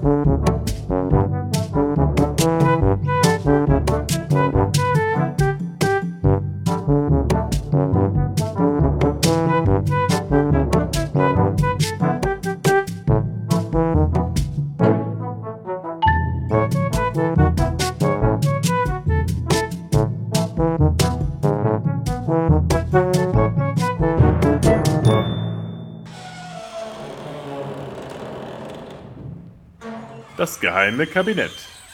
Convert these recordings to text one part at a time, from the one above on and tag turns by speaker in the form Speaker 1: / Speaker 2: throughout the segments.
Speaker 1: Das geheime Kabinett.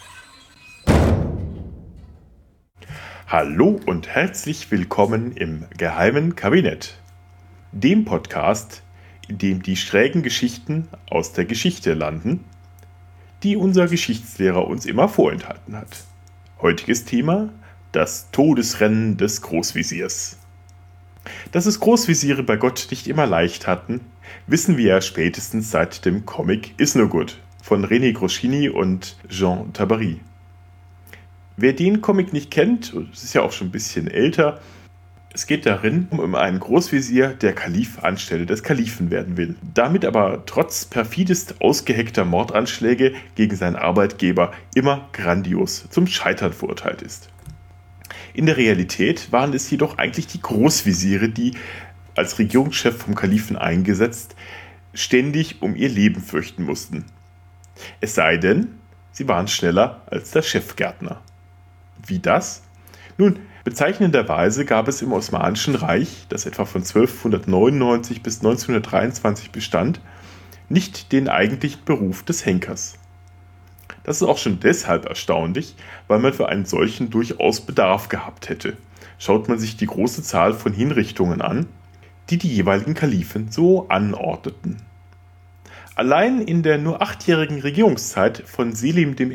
Speaker 1: Hallo und herzlich willkommen im geheimen Kabinett, dem Podcast, in dem die schrägen Geschichten aus der Geschichte landen, die unser Geschichtslehrer uns immer vorenthalten hat. Heutiges Thema: das Todesrennen des Großveziers. Dass es Großveziere bei Gott nicht immer leicht hatten, wissen wir ja spätestens seit dem Comic Is No Good von René Goscinny und Jean Tabary. Wer den Comic nicht kennt, es ist ja auch schon ein bisschen älter, es geht darin um einen Großvezier, der Kalif anstelle des Kalifen werden will, damit aber trotz perfidest ausgeheckter Mordanschläge gegen seinen Arbeitgeber immer grandios zum Scheitern verurteilt ist. In der Realität waren es jedoch eigentlich die Großveziere, die, als Regierungschef vom Kalifen eingesetzt, ständig um ihr Leben fürchten mussten. Es sei denn, sie waren schneller als der Chefgärtner. Wie das? Nun, bezeichnenderweise gab es im Osmanischen Reich, das etwa von 1299 bis 1923 bestand, nicht den eigentlichen Beruf des Henkers. Das ist auch schon deshalb erstaunlich, weil man für einen solchen durchaus Bedarf gehabt hätte. Schaut man sich die große Zahl von Hinrichtungen an, die die jeweiligen Kalifen so anordneten. Allein in der nur 8-jährigen Regierungszeit von Selim I.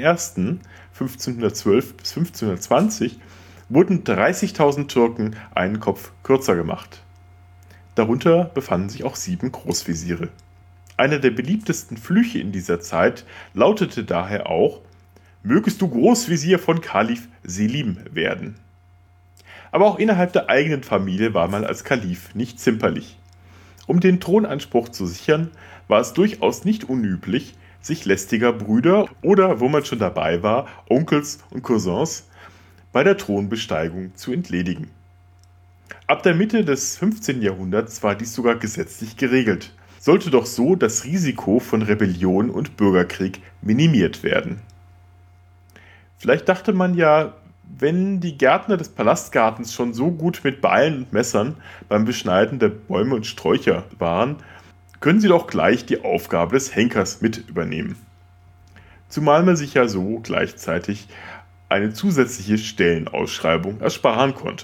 Speaker 1: 1512 bis 1520 wurden 30.000 Türken einen Kopf kürzer gemacht. Darunter befanden sich auch 7 Großveziere. Einer der beliebtesten Flüche in dieser Zeit lautete daher auch: Mögest du Großvezier von Kalif Selim werden. Aber auch innerhalb der eigenen Familie war man als Kalif nicht zimperlich. Um den Thronanspruch zu sichern, war es durchaus nicht unüblich, sich lästiger Brüder oder, wo man schon dabei war, Onkels und Cousins bei der Thronbesteigung zu entledigen. Ab der Mitte des 15. Jahrhunderts war dies sogar gesetzlich geregelt, sollte doch so das Risiko von Rebellion und Bürgerkrieg minimiert werden. Vielleicht dachte man ja, wenn die Gärtner des Palastgartens schon so gut mit Beilen und Messern beim Beschneiden der Bäume und Sträucher waren, können sie doch gleich die Aufgabe des Henkers mit übernehmen. Zumal man sich ja so gleichzeitig eine zusätzliche Stellenausschreibung ersparen konnte.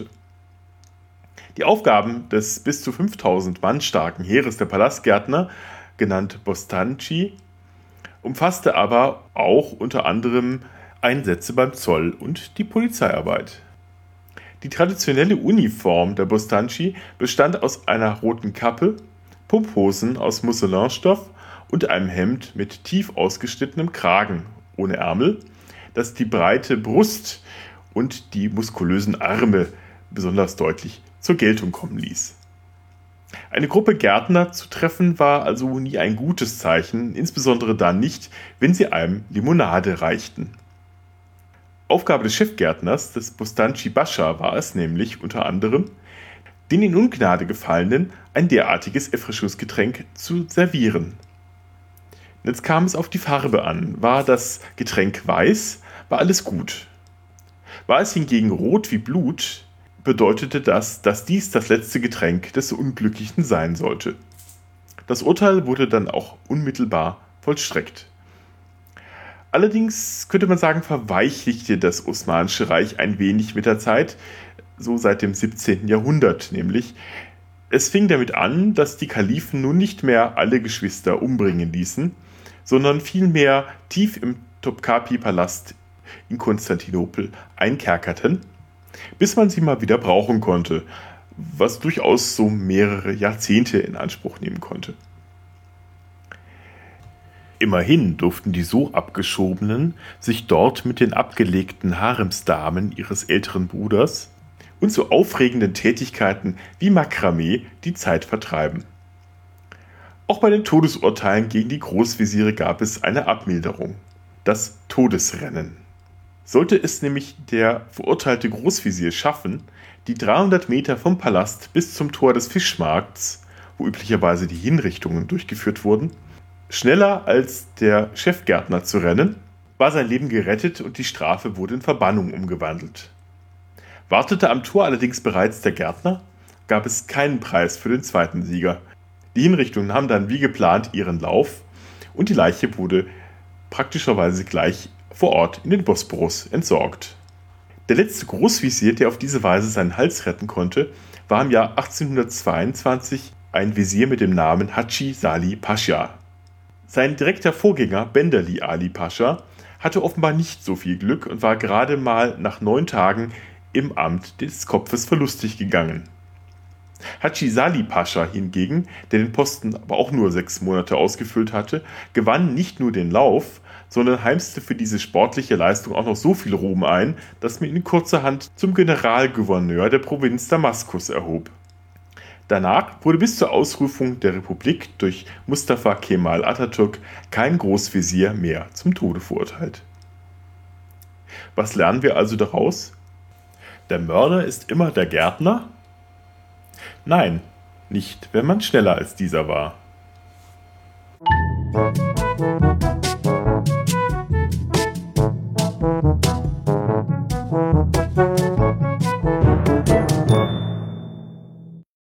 Speaker 1: Die Aufgaben des bis zu 5000 Mann starken Heeres der Palastgärtner, genannt Bostanci, umfasste aber auch unter anderem Einsätze beim Zoll und die Polizeiarbeit. Die traditionelle Uniform der Bostanci bestand aus einer roten Kappe, Pumphosen aus Musselinstoff und einem Hemd mit tief ausgeschnittenem Kragen ohne Ärmel, das die breite Brust und die muskulösen Arme besonders deutlich zur Geltung kommen ließ. Eine Gruppe Gärtner zu treffen war also nie ein gutes Zeichen, insbesondere dann nicht, wenn sie einem Limonade reichten. Aufgabe des Chefgärtners, des Bostanci Bascha, war es nämlich unter anderem, den in Ungnade Gefallenen ein derartiges Erfrischungsgetränk zu servieren. Jetzt kam es auf die Farbe an. War das Getränk weiß, war alles gut. War es hingegen rot wie Blut, bedeutete das, dass dies das letzte Getränk des Unglücklichen sein sollte. Das Urteil wurde dann auch unmittelbar vollstreckt. Allerdings könnte man sagen, verweichlichte das Osmanische Reich ein wenig mit der Zeit, so seit dem 17. Jahrhundert nämlich. Es fing damit an, dass die Kalifen nun nicht mehr alle Geschwister umbringen ließen, sondern vielmehr tief im Topkapi-Palast in Konstantinopel einkerkerten, bis man sie mal wieder brauchen konnte, was durchaus so mehrere Jahrzehnte in Anspruch nehmen konnte. Immerhin durften die so Abgeschobenen sich dort mit den abgelegten Haremsdamen ihres älteren Bruders und so aufregenden Tätigkeiten wie Makramee die Zeit vertreiben. Auch bei den Todesurteilen gegen die Großwesire gab es eine Abmilderung: das Todesrennen. Sollte es nämlich der verurteilte Großvezier schaffen, die 300 Meter vom Palast bis zum Tor des Fischmarkts, wo üblicherweise die Hinrichtungen durchgeführt wurden, schneller als der Chefgärtner zu rennen, war sein Leben gerettet und die Strafe wurde in Verbannung umgewandelt. Wartete am Tor allerdings bereits der Gärtner, gab es keinen Preis für den zweiten Sieger. Die Hinrichtung nahm dann wie geplant ihren Lauf und die Leiche wurde praktischerweise gleich vor Ort in den Bosporus entsorgt. Der letzte Großvezier, der auf diese Weise seinen Hals retten konnte, war im Jahr 1822 ein Wesir mit dem Namen Hadschi Salih Pascha. Sein direkter Vorgänger Benderli Ali Pascha hatte offenbar nicht so viel Glück und war gerade mal nach 9 Tagen im Amt des Kopfes verlustig gegangen. Hadschi Salih Pascha hingegen, der den Posten aber auch nur 6 Monate ausgefüllt hatte, gewann nicht nur den Lauf, sondern heimste für diese sportliche Leistung auch noch so viel Ruhm ein, dass man ihn kurzerhand zum Generalgouverneur der Provinz Damaskus erhob. Danach wurde bis zur Ausrufung der Republik durch Mustafa Kemal Atatürk kein Großvezier mehr zum Tode verurteilt. Was lernen wir also daraus? Der Mörder ist immer der Gärtner? Nein, nicht, wenn man schneller als dieser war.